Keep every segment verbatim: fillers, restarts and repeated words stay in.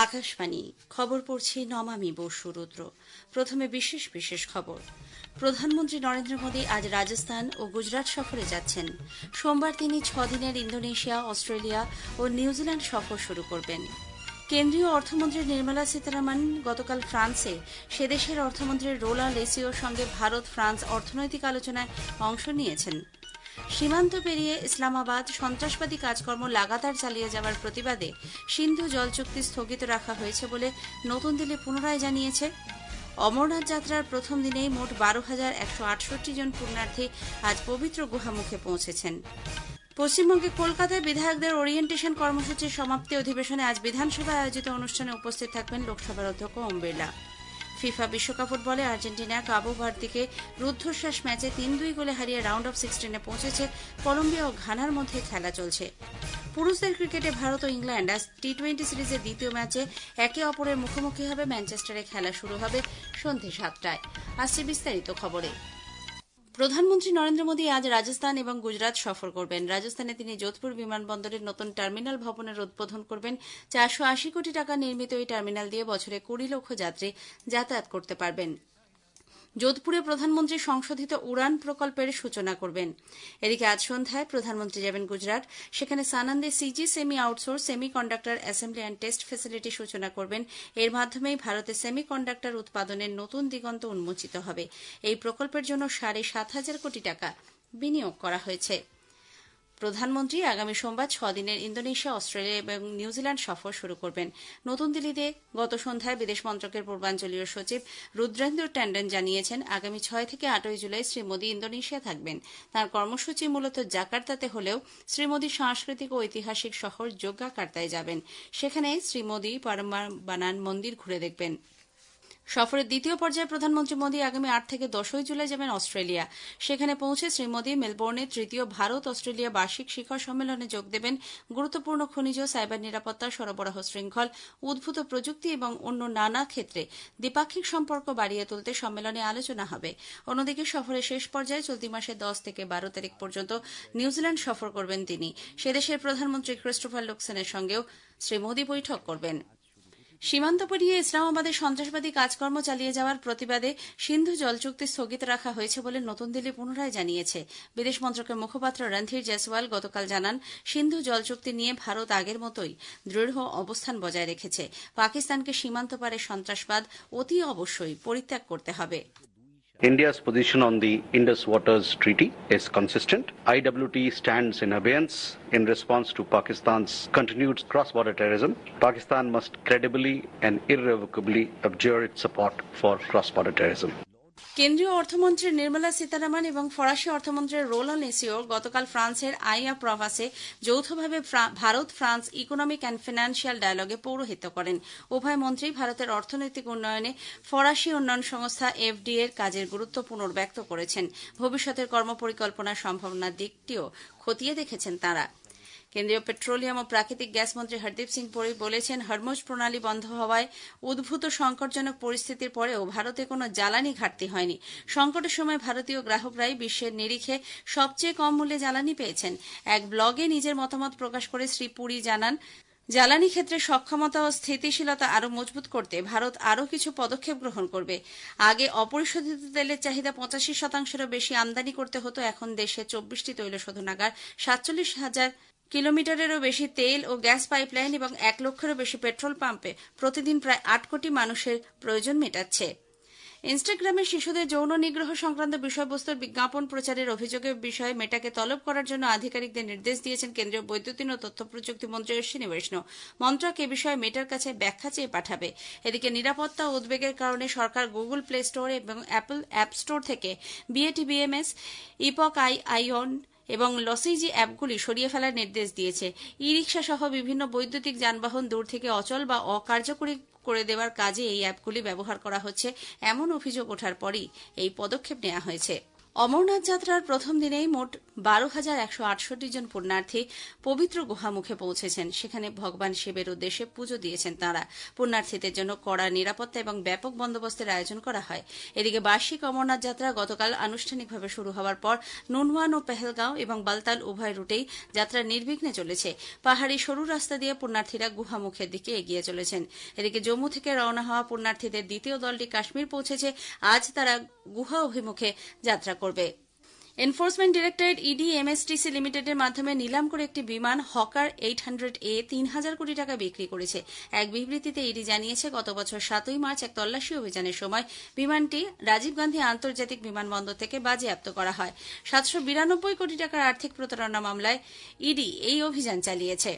আকাশবাণী খবর পড়ছি নমামি বসুরুদ্র। প্রথমে বিশেষ বিশেষ খবর। প্রধানমন্ত্রী নরেন্দ্র মোদী আজ রাজস্থান ও গুজরাট সফরে যাচ্ছেন। সোমবার তিনি ছদিনের ইন্দোনেশিয়া, অস্ট্রেলিয়া ও নিউজিল্যান্ড সফর শুরু করবেন। কেন্দ্রীয় অর্থমন্ত্রী নির্মলা সীতারামন গতকাল ফ্রান্সে সেদেশের অর্থমন্ত্রী রোলান লেসিওর সঙ্গে ভারত ফ্রান্স অর্থনৈতিক আলোচনায় অংশ নিয়েছেন। সীমান্ত পেরিয়ে ইসলামাবাদ সন্ত্রাসবাদী কাজকর্ম লাগাতার চালিয়ে যাওয়ার প্রতিবাদে সিন্ধু জল চুক্তি স্থগিত রাখা হয়েছে বলে নতুন দিল্লি পুনরায় জানিয়েছে। অমরনাথ যাত্রার প্রথম দিনেই মোট বারো হাজার একশো আটষট্টি জন পুণ্যার্থী আজ পবিত্র গুহামুখে পৌঁছেছেন। পশ্চিমবঙ্গে কলকাতায় বিধায়কদের ওরিয়েন্টেশন কর্মসূচির সমাপ্তি অধিবেশনে আজ বিধানসভায় আয়োজিত অনুষ্ঠানে উপস্থিত থাকবেন লোকসভার অধ্যক্ষ ওম বিড়লা। ফিফা বিশ্বকাপ ফুটবলে আর্জেন্টিনা কাবো ভার্দিকে রুদ্ধশ্বাস ম্যাচে তিন দুই গোলে হারিয়ে রাউন্ড অফ সিক্সটিনে পৌঁছেছে। কলম্বিয়া ও ঘানার মধ্যে খেলা চলছে। পুরুষদের ক্রিকেটে ভারত ও ইংল্যান্ড আজ টি টোয়েন্টি সিরিজের দ্বিতীয় ম্যাচে একে অপরের মুখোমুখি হবে। ম্যানচেস্টারে খেলা শুরু হবে সন্ধ্যে সাতটায়। আসছে বিস্তারিত খবরে। প্রধানমন্ত্রী নরেন্দ্র মোদী আজ রাজস্থান এবং গুজরাট সফর করবেন। রাজস্থানে তিনি যোধপুর বিমানবন্দরের নতুন টার্মিনাল ভবনের উদ্বোধন করবেন। চারশো আশি কোটি টাকা নির্মিত এই টার্মিনাল দিয়ে বছরে কুড়ি লক্ষ যাত্রী যাতায়াত করতে পারবেন। যোধপুরে প্রধানমন্ত্রী সংশোধিত উড়ান প্রকল্পের সূচনা করবেন। এদিকে আজ সন্ধ্যায় প্রধানমন্ত্রী যাবেন গুজরাট। সেখানে সানন্দে C G semi outsource semiconductor assembly and test facility সূচনা করবেন। এর মাধ্যমেই ভারতে সেমি কন্ডাক্টর উৎপাদনের নতুন দিগন্ত উন্মোচিত হবে। এই প্রকল্পের জন্য সাড়ে সাত হাজার কোটি টাকা বিনিয়োগ করা হয়েছে। প্রধানমন্ত্রী আগামী সোমবার ছদিনের ইন্দোনেশিয়া, অস্ট্রেলিয়া এবং নিউজিল্যান্ড সফর শুরু করবেন। নতুন দিল্লিতে গত সন্ধ্যায় বিদেশ মন্ত্রকের পূর্বাঞ্চলীয় সচিব রুদ্রেন্দ্র ট্যান্ডন জানিয়েছেন, আগামী ছয় থেকে আটই জুলাই শ্রী মোদী ইন্দোনেশিয়া থাকবেন। তাঁর কর্মসূচি মূলত জাকার্তাতে হলেও শ্রী মোদী সাংস্কৃতিক ও ঐতিহাসিক শহর যোগ্যাকার্তায় যাবেন। সেখানে শ্রী মোদী পারম্বানান মন্দির ঘুরে দেখবেন। সফরের দ্বিতীয় পর্যায়ে প্রধানমন্ত্রী মোদী আগামী আট থেকে দশই জুলাই যাবেন অস্ট্রেলিয়া। সেখানে পৌঁছে শ্রী মোদী মেলবোর্নে তৃতীয় ভারত অস্ট্রেলিয়া বার্ষিক শিখর সম্মেলনে যোগ দেবেন। গুরুত্বপূর্ণ খনিজ, সাইবার নিরাপত্তা, সরবরাহ শৃঙ্খল, উদ্ভূত প্রযুক্তি এবং অন্য নানা ক্ষেত্রে দ্বিপাক্ষিক সম্পর্ক বাড়িয়ে তুলতে সম্মেলনে আলোচনা হবে। অন্যদিকে সফরের শেষ পর্যায়ে চলতি মাসের দশ থেকে বারো তারিখ পর্যন্ত নিউজিল্যান্ড সফর করবেন তিনি। সেদেশের প্রধানমন্ত্রী ক্রিস্টোফার লুকসেনের সঙ্গেও শ্রী মোদী বৈঠক করবেন। সীমান্ত পেরিয়ে ইসলামাবাদে সন্ত্রাসবাদী কাজকর্ম চালিয়ে যাওয়ার প্রতিবাদে সিন্ধু জল চুক্তি স্থগিত রাখা হয়েছে বলে নতুন দিল্লি পুনরায় জানিয়েছে। বিদেশ মন্ত্রকের মুখপাত্র রণধীর জয়সওয়াল গতকাল জানান, সিন্ধু জল চুক্তি নিয়ে ভারত আগের মতোই দৃঢ় অবস্থান বজায় রেখেছে। পাকিস্তানকে সীমান্ত পারে সন্ত্রাসবাদ অতি অবশ্যই পরিত্যাগ করতে হবে। India's position on the Indus Waters Treaty is consistent. I W T stands in abeyance in response to Pakistan's continued cross-border terrorism. Pakistan must credibly and irrevocably abjure its support for cross-border terrorism. কেন্দ্রীয় অর্থমন্ত্রী নির্মলা সীতারামন এবং ফরাসি অর্থমন্ত্রী রোলান লেসিওর গতকাল ফ্রান্সের আইয়া প্রভাসে যৌথভাবে Bharat France economic and financial ডায়ালগে পৌরোহিত্য করেন। উভয় মন্ত্রী ভারতের অর্থনৈতিক উন্নয়নে ফরাসি উন্নয়ন সংস্থা এফডি এর কাজের গুরুত্ব পুনর্ব্যক্ত করেছেন। ভবিষ্যতের কর্মপরিকল্পনার সম্ভাবনার দিকটিও খতিয়ে দেখেছেন তাঁরা। কেন্দ্রীয় পেট্রোলিয়াম ও প্রাকৃতিক গ্যাস মন্ত্রী হরদীপ সিং পুরী বলেছেন, হরমুজ প্রণালী বন্ধ হওয়ায় উদ্ভূত সংকটজনক পরিস্থিতির পরেও ভারতে কোনো জ্বালানি ঘাটতি হয়নি। সংকটের সময় ভারতীয় গ্রাহকরাই বিশ্বের নিরিখে সবচেয়ে কম মূল্যে জ্বালানি পেয়েছেন। এক ব্লগে নিজের মতামত প্রকাশ করে শ্রী পুরী জানান, জ্বালানি ক্ষেত্রে সক্ষমতা ও স্থিতিশীলতা আরও মজবুত করতে ভারত আরও কিছু পদক্ষেপ গ্রহণ করবে। আগে অপরিশোধিত তেলের চাহিদা পঁচাশি শতাংশেরও বেশি আমদানি করতে হতো। এখন দেশে চব্বিশটি তৈল শোধনাগার, সাতচল্লিশ হাজার কিলোমিটারেরও বেশি তেল ও গ্যাস পাইপলাইন এবং এক লক্ষেরও বেশি পেট্রোল পাম্পে প্রতিদিন প্রায় আট কোটি মানুষের প্রয়োজন মেটাচ্ছে। ইনস্টাগ্রামে শিশুদের যৌন নিগ্রহ সংক্রান্ত বিষয়বস্তুর বিজ্ঞাপন প্রচারের অভিযোগের বিষয়ে মেটাকে তলব করার জন্য আধিকারিকদের নির্দেশ দিয়েছেন কেন্দ্রীয় বৈদ্যুতিন ও তথ্য প্রযুক্তি মন্ত্রী অশ্বিনী বৈষ্ণব। মন্ত্রক এ বিষয়ে মেটার কাছে ব্যাখ্যা চেয়ে পাঠাবে। এদিকে নিরাপত্তা ও উদ্বেগের কারণে সরকার গুগল প্লে স্টোর এবং অ্যাপল অ্যাপ স্টোর থেকে বিএটিবিএমএস, ইপক আই আইওন এবং লসিজি অ্যাপগুলি সরিয়ে ফেলার নির্দেশ দিয়েছে। ই রিক্সা সহ বিভিন্ন বৈদ্যুতিক যানবাহন দূর থেকে অচল বা অকার্যকরী করে দেওয়ার কাজে এই অ্যাপগুলি ব্যবহার করা হচ্ছে, এমন অভিযোগ ওঠার পরই এই পদক্ষেপ নেওয়া হয়েছে। অমরনাথ যাত্রার প্রথম দিনেই মোট বারো হাজার একশো আটষট্টি জন পুণ্যার্থী পবিত্র গুহামুখে পৌঁছেছেন। সেখানে ভগবান শিবের উদ্দেশ্যে পুজো দিয়েছেন তাঁরা। পুণ্যার্থীদের জন্য কড়া নিরাপত্তা এবং ব্যাপক বন্দোবস্তের আয়োজন করা হয়। এদিকে বার্ষিক অমরনাথ যাত্রা গতকাল আনুষ্ঠানিকভাবে শুরু হওয়ার পর নুনওয়ান ও পেহেলগাঁও এবং বালতাল উভয় রুটেই যাত্রা নির্বিঘ্নে চলেছে। পাহাড়ি সরু রাস্তা দিয়ে পুণ্যার্থীরা গুহামুখের দিকে এগিয়ে চলেছেন। এদিকে জম্মু থেকে রওনা হওয়া পুণ্যার্থীদের দ্বিতীয় দলটি কাশ্মীর পৌঁছেছে। আজ তারা গুহা অভিমুখে যাত্রা করবে। এনফোর্সমেন্ট ডিরেক্টরেট ইডি এমএসটিসি লিমিটেডের মাধ্যমে নিলাম করে একটি বিমান হকার এইট হান্ড্রেড এ তিন হাজার কোটি টাকা বিক্রি করেছে। এক বিবৃতিতে ইডি জানিয়েছে, গত বছর সাতই মার্চ এক তল্লাশি অভিযানের সময় বিমানটি রাজীব গান্ধী আন্তর্জাতিক বিমানবন্দর থেকে বাজেয়াপ্ত করা হয়। সাতশো বিরানব্বই কোটি টাকার আর্থিক প্রতারণা মামলায় ইডি এই অভিযান চালিয়েছে।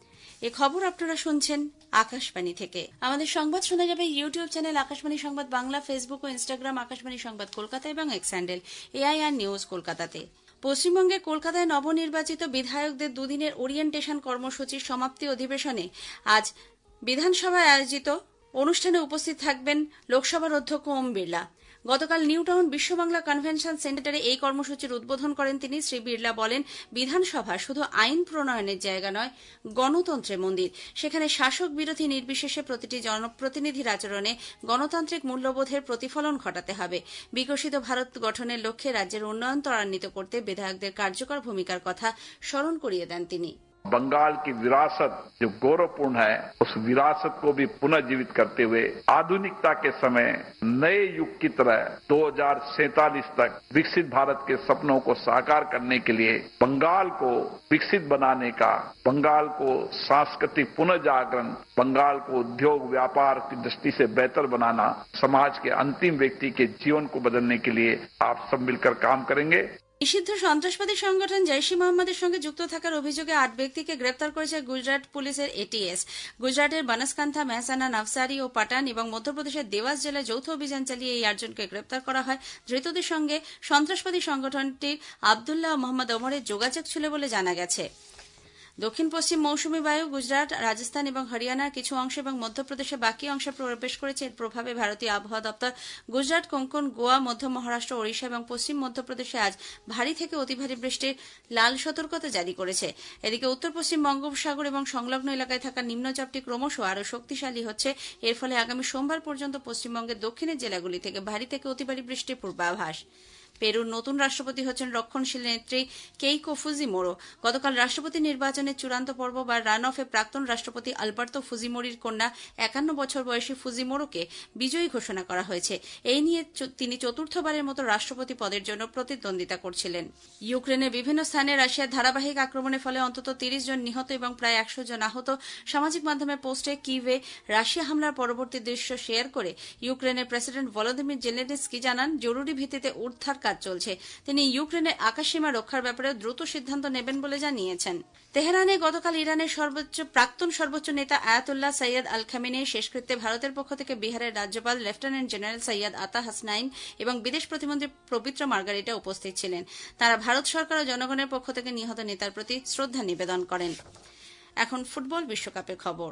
এ খবর আপনারা শুনছেন আকাশবাণী থেকে। আমাদের সংবাদ শোনা যাবে ইউটিউব চ্যানেল আকাশবাণী সংবাদ বাংলা, ফেসবুক ও ইনস্টাগ্রাম আকাশবাণী সংবাদ কলকাতা এবং এক্স হ্যান্ডেল এআইআর নিউজ কলকাতাতে। পশ্চিমবঙ্গে কলকাতায় নবনির্বাচিত বিধায়কদের দুদিনের ওরিয়েন্টেশন কর্মসূচির সমাপ্তি অধিবেশনে আজ বিধানসভায় আয়োজিত অনুষ্ঠানে উপস্থিত থাকবেন লোকসভার অধ্যক্ষ ওম বিড়লা। গতকাল নিউটাউন বিশ্ববাংলা কনভেনশন সেন্টারে এই কর্মসূচির উদ্বোধন করেন তিনি। শ্রী বিড়লা বলেন, বিধানসভা শুধু আইন প্রণয়নের জায়গা নয়, গণতন্ত্রের মন্দির। সেখানে শাসক বিরোধী নির্বিশেষে প্রতিটি জনপ্রতিনিধির আচরণে গণতান্ত্রিক মূল্যবোধের প্রতিফলন ঘটাতে হবে। বিকশিত ভারত গঠনের লক্ষ্যে রাজ্যের উন্নয়ন ত্বরান্বিত করতে বিধায়কদের কার্যকর ভূমিকার কথা স্মরণ করিয়ে দেন তিনি। बंगाल की विरासत जो गौरवपूर्ण है, उस विरासत को भी पुनर्जीवित करते हुए आधुनिकता के समय नए युग की तरह दो हजार सैंतालीस तक विकसित भारत के सपनों को साकार करने के लिए बंगाल को विकसित बनाने का, बंगाल को सांस्कृतिक पुनर्जागरण, बंगाल को उद्योग व्यापार की दृष्टि से बेहतर बनाना, समाज के अंतिम व्यक्ति के जीवन को बदलने के लिए आप सब मिलकर काम करेंगे। নিষিদ্ধ সন্ত্রাসবাদী সংগঠন জৈশ-ই মোহাম্মদের সঙ্গে যুক্ত থাকার অভিযোগে আট ব্যক্তিকে গ্রেপ্তার করেছে গুজরাট পুলিশের এটিএস। গুজরাটের বানাসকান্থা, মেহসানা, নভসারি ও পাটান এবং মধ্যপ্রদেশের দেওয়াস জেলায় যৌথ অভিযান চালিয়ে এই আটজনকে গ্রেপ্তার করা হয়। ধৃতদের সঙ্গে সন্ত্রাসবাদী সংগঠনটির আবদুল্লাহ ও মোহাম্মদ ওমরের যোগাযোগ ছিল বলে জানা গেছে। দক্ষিণ পশ্চিম মৌসুমী বায়ু গুজরাট, রাজস্থান এবং হরিয়ানার কিছু অংশ এবং মধ্যপ্রদেশের বাকি অংশে প্রবেশ করেছে। এর প্রভাবে ভারতীয় আবহাওয়া দপ্তর গুজরাট, কোঙ্কণ, গোয়া, মধ্য মহারাষ্ট্র, ওড়িশা এবং পশ্চিম মধ্যপ্রদেশে আজ ভারী থেকে অতি ভারী বৃষ্টির লাল সতর্কতা জারি করেছে। এদিকে উত্তর পশ্চিম বঙ্গোপসাগর এবং সংলগ্ন এলাকায় থাকা নিম্নচাপটি ক্রমশ আরও শক্তিশালী হচ্ছে। এর ফলে আগামী সোমবার পর্যন্ত পশ্চিমবঙ্গের দক্ষিণের জেলাগুলি থেকে ভারী থেকে অতি ভারী বৃষ্টির পূর্বাভাস। পেরুর নতুন রাষ্ট্রপতি হচ্ছেন রক্ষণশীল নেত্রী কেইকো ফুজিমোরো। গতকাল রাষ্ট্রপতি নির্বাচনের চূড়ান্ত পর্ব বা রান অফে প্রাক্তন রাষ্ট্রপতি আলবার্তো ফুজিমোরির কন্যা একান্ন বছর বয়সী ফুজিমোরোকে বিজয়ী ঘোষণা করা হয়েছে। এই নিয়ে তিনি চতুর্থবারের মতো রাষ্ট্রপতি পদের জন্য প্রতিদ্বন্দ্বিতা করছিলেন। ইউক্রেনের বিভিন্ন স্থানে রাশিয়ার ধারাবাহিক আক্রমণের ফলে অন্তত তিরিশ জন নিহত এবং প্রায় একশো জন আহত। সামাজিক মাধ্যমে পোস্টে কিভে রাশিয়া হামলার পরবর্তী দৃশ্য শেয়ার করে ইউক্রেনের প্রেসিডেন্ট ভলোদিমির জেলেনস্কি জানান, জরুরি ভিত্তিতে উদ্ধার কাজ চলছে। তিনি ইউক্রেনের আকাশসীমা রক্ষার ব্যাপারে দ্রুত সিদ্ধান্ত নেবেন বলে জানিয়েছেন। তেহরানে গতকাল ইরানের সর্বোচ্চ প্রাক্তন সর্বোচ্চ নেতা আয়াতুল্লাহ সৈয়দ আল খামেনেই শেষকৃত্যে ভারতের পক্ষ থেকে বিহারের রাজ্যপাল লেফটেন্যান্ট জেনারেল সৈয়দ আতা হাসনাইন এবং বিদেশ প্রতিমন্ত্রী পবিত্র মার্গারিটা উপস্থিত ছিলেন। তারা ভারত সরকার ও জনগণের পক্ষ থেকে নিহত নেতার প্রতি শ্রদ্ধা নিবেদন করেন। এখন ফুটবল বিশ্বকাপের খবর।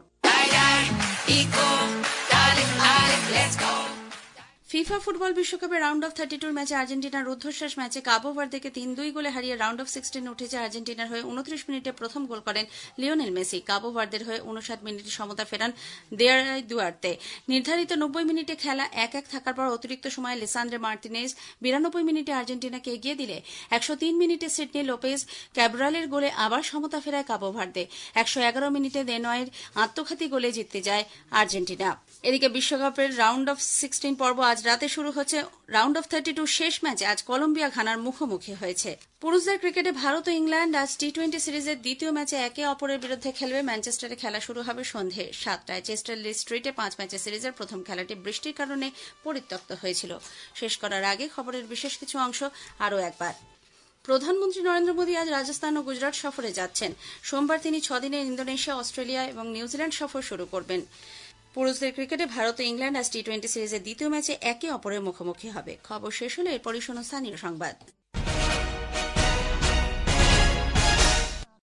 ফিফা ফুটবল বিশ্বকাপের রাউন্ড অফ থার্টি টুর ম্যাচে আর্জেন্টিনার রুদ্ধশ্বাস ম্যাচে কাবো ভার্দেকে তিন দুই গোলে হারিয়ে রাউন্ড অফ সিক্সটিনে উঠেছে। আর্জেন্টিনার হয়ে উনত্রিশ মিনিটে প্রথম গোল করেন লিওনেল মেসি। কাবো ভার্দের হয়ে উনষাট মিনিটে সমতা ফেরান দেয়ারাই দুয়ার্তে। নির্ধারিত নব্বই মিনিটে খেলা এক এক থাকার পর অতিরিক্ত সময়ে লিসান্দ্রে মার্টিনেজ বিরানব্বই মিনিটে আর্জেন্টিনাকে এগিয়ে দিলে একশো তিন মিনিটে সিডনি লোপেজ ক্যাব্রালের গোলে আবার সমতা ফেরায় কাবো ভার্দে। একশো এগারো মিনিটে দেনয়ের আত্মঘাতী গোলে জিততে যায় আর্জেন্টিনা। এদিকে বিশ্বকাপের রাউন্ড অফ সিক্সটিন পর্ব আজ রাতে শুরু হচ্ছে। রাউন্ড অফ থার্টি টু শেষ ম্যাচে আজ কলম্বিয়া ঘানার মুখোমুখি হয়েছে। পুরুষদের ক্রিকেটে ভারত ও ইংল্যান্ড আজ টি টোয়েন্টি সিরিজের দ্বিতীয় ম্যাচে একে অপরের বিরুদ্ধে খেলবে। ম্যানচেস্টারে খেলা শুরু হবে সন্ধে সাতটায়। চেস্টার লি স্ট্রিটে পাঁচ ম্যাচের সিরিজের প্রথম খেলাটি বৃষ্টির কারণে পরিত্যক্ত হয়েছিল। শেষ করার আগে খবরের বিশেষ কিছু অংশ আরও একবার। প্রধানমন্ত্রী নরেন্দ্র মোদী আজ রাজস্থান ও গুজরাট সফরে যাচ্ছেন। সোমবার তিনি ছদিনের ইন্দোনেশিয়া, অস্ট্রেলিয়া এবং নিউজিল্যান্ড সফর শুরু করবেন। পুরুষদের ক্রিকেটে ভারত ও ইংল্যান্ড আজ টি টোয়েন্টি সিরিজের দ্বিতীয় ম্যাচে একে অপরের মুখোমুখি হবে। খবর শেষ হলে এরপরই শোনো স্থানীয় সংবাদ।